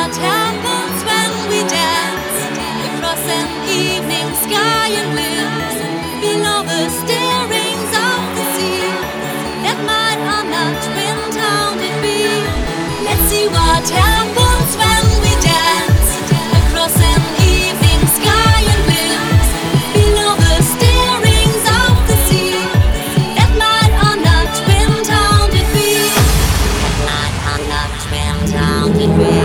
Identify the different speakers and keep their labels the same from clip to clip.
Speaker 1: what happens when we dance across an evening sky and live below the stirrings of the sea that might or not twin-towned it be. Let's see what happens when we dance across an evening sky and live below the stirrings of the sea that might or not twin-towned it be. That might or not twin-towned it be.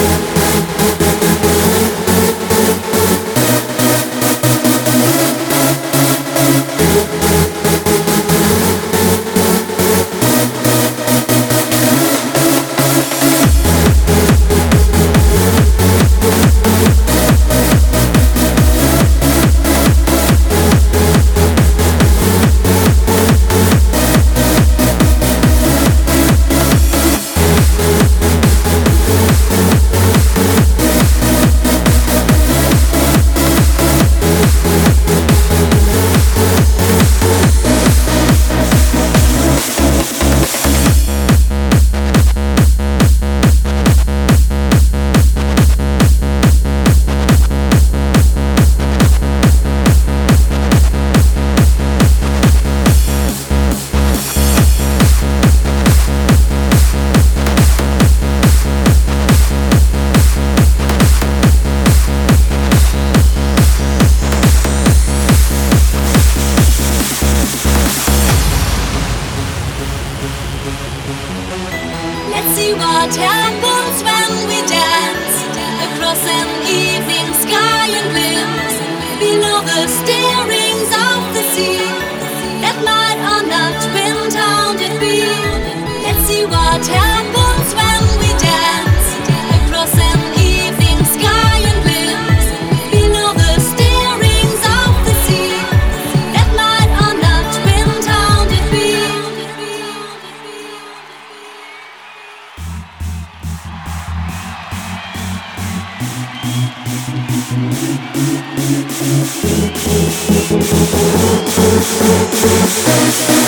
Speaker 1: Let's see what happens when we dance across an evening sky and live below the stirrings of the sea that might or not twin-towned it be. Let's see what happens when we dance across an evening sky and live below the stirrings of the sea that might or not twin-towned it be. Thank you.